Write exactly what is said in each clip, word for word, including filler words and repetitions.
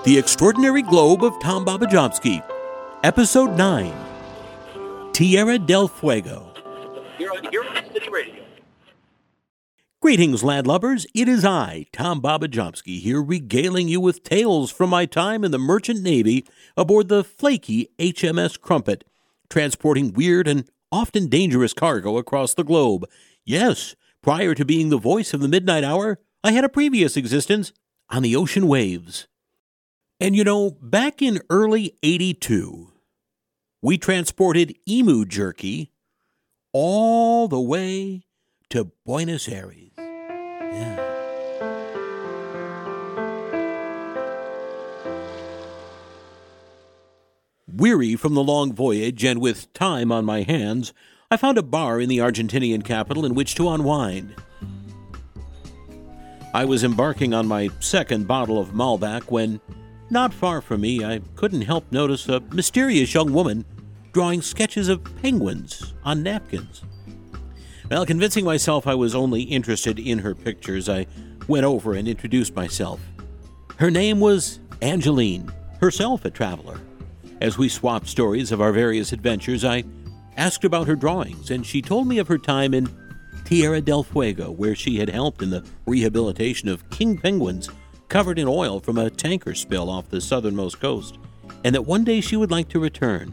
The Extraordinary Globe of Tom Babajomsky, Episode nine, Tierra del Fuego. Here on Hero City Radio. Greetings, landlubbers. It is I, Tom Babajomsky, here regaling you with tales from my time in the Merchant Navy aboard the flaky H M S Crumpet, transporting weird and often dangerous cargo across the globe. Yes, prior to being the voice of the midnight hour, I had a previous existence on the ocean waves. And you know, back in early eighty-two, we transported emu jerky all the way to Buenos Aires. Yeah. Weary from the long voyage and with time on my hands, I found a bar in the Argentinian capital in which to unwind. I was embarking on my second bottle of Malbec when, not far from me, I couldn't help notice a mysterious young woman drawing sketches of penguins on napkins. Well, convincing myself I was only interested in her pictures, I went over and introduced myself. Her name was Angeline, herself a traveler. As we swapped stories of our various adventures, I asked about her drawings, and she told me of her time in Tierra del Fuego, where she had helped in the rehabilitation of king penguins covered in oil from a tanker spill off the southernmost coast, and that one day she would like to return.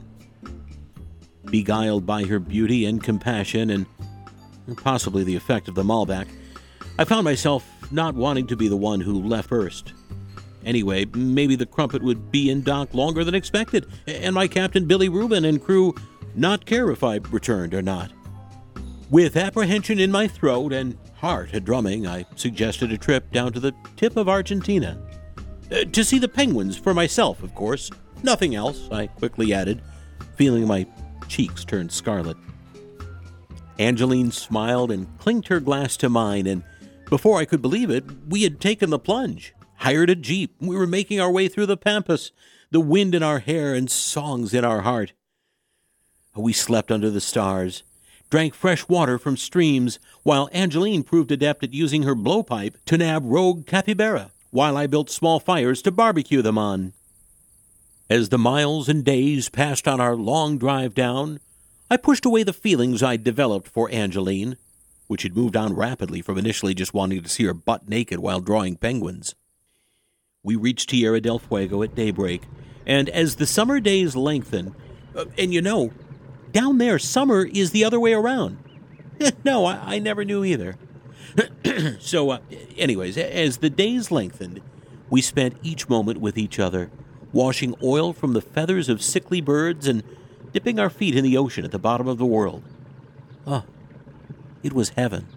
Beguiled by her beauty and compassion and possibly the effect of the Malbec, I found myself not wanting to be the one who left first. Anyway, maybe the Crumpet would be in dock longer than expected, and my captain Billy Rubin and crew not care if I returned or not. With apprehension in my throat and heart a-drumming, I suggested a trip down to the tip of Argentina. Uh, to see the penguins for myself, of course. Nothing else, I quickly added, feeling my cheeks turn scarlet. Angeline smiled and clinked her glass to mine, and before I could believe it, we had taken the plunge, hired a jeep. We were making our way through the pampas, the wind in our hair and songs in our heart. We slept under the stars, drank fresh water from streams, while Angeline proved adept at using her blowpipe to nab rogue capybara, while I built small fires to barbecue them on. As the miles and days passed on our long drive down, I pushed away the feelings I'd developed for Angeline, which had moved on rapidly from initially just wanting to see her butt naked while drawing penguins. We reached Tierra del Fuego at daybreak, and as the summer days lengthened, uh, and you know, down there summer is the other way around. no, I, I never knew either. so, uh, anyways, as the days lengthened, we spent each moment with each other, washing oil from the feathers of sickly birds and dipping our feet in the ocean at the bottom of the world. Oh, it was heaven.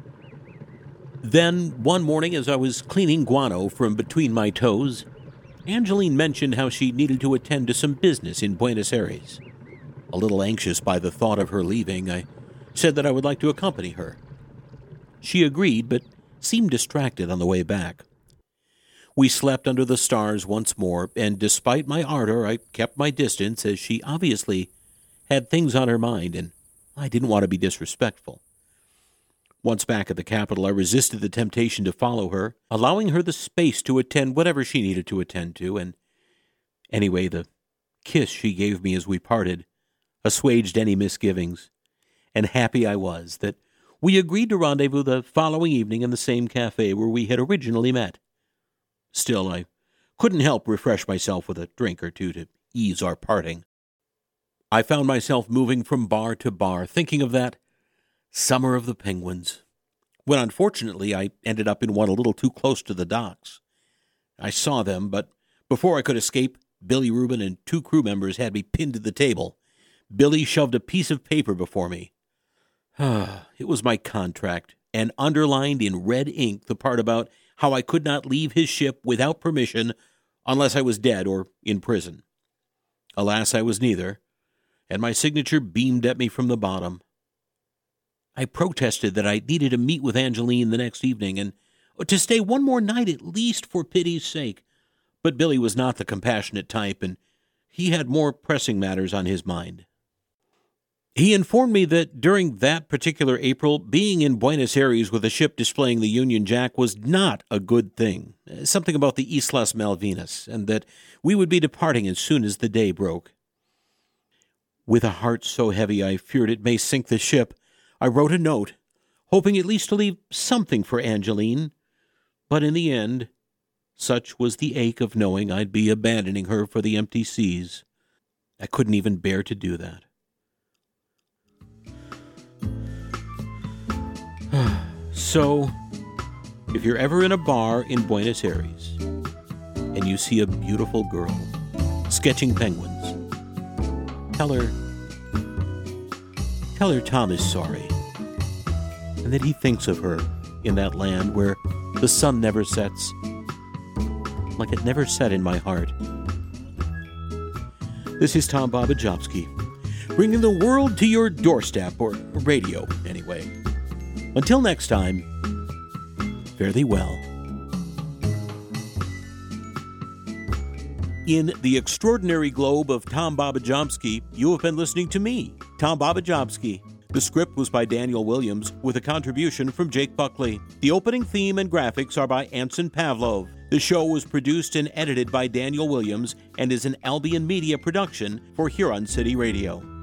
Then, one morning as I was cleaning guano from between my toes, Angeline mentioned how she needed to attend to some business in Buenos Aires. A little anxious by the thought of her leaving, I said that I would like to accompany her. She agreed, but seemed distracted on the way back. We slept under the stars once more, and despite my ardor, I kept my distance, as she obviously had things on her mind, and I didn't want to be disrespectful. Once back at the capital, I resisted the temptation to follow her, allowing her the space to attend whatever she needed to attend to, and anyway, the kiss she gave me as we parted assuaged any misgivings, and happy I was that we agreed to rendezvous the following evening in the same cafe where we had originally met. Still, I couldn't help refresh myself with a drink or two to ease our parting. I found myself moving from bar to bar, thinking of that summer of the penguins, when unfortunately I ended up in one a little too close to the docks. I saw them, but before I could escape, Billy Rubin and two crew members had me pinned to the table. Billy shoved a piece of paper before me. It was my contract, and underlined in red ink the part about how I could not leave his ship without permission unless I was dead or in prison. Alas, I was neither, and my signature beamed at me from the bottom. I protested that I needed to meet with Angeline the next evening and to stay one more night at least for pity's sake, but Billy was not the compassionate type, and he had more pressing matters on his mind. He informed me that during that particular April, being in Buenos Aires with a ship displaying the Union Jack was not a good thing. Something about the Islas Malvinas, and that we would be departing as soon as the day broke. With a heart so heavy I feared it may sink the ship, I wrote a note, hoping at least to leave something for Angeline. But in the end, such was the ache of knowing I'd be abandoning her for the empty seas, I couldn't even bear to do that. So, if you're ever in a bar in Buenos Aires and you see a beautiful girl sketching penguins, tell her, tell her Tom is sorry, and that he thinks of her in that land where the sun never sets, like it never set in my heart. This is Tom Babajowski, bringing the world to your doorstep, or radio, anyway. Until next time, fare thee well. In the extraordinary globe of Tom Babajowski, you have been listening to me, Tom Babajowski. The script was by Daniel Williams, with a contribution from Jake Buckley. The opening theme and graphics are by Anson Pavlov. The show was produced and edited by Daniel Williams and is an Albion Media production for Huron City Radio.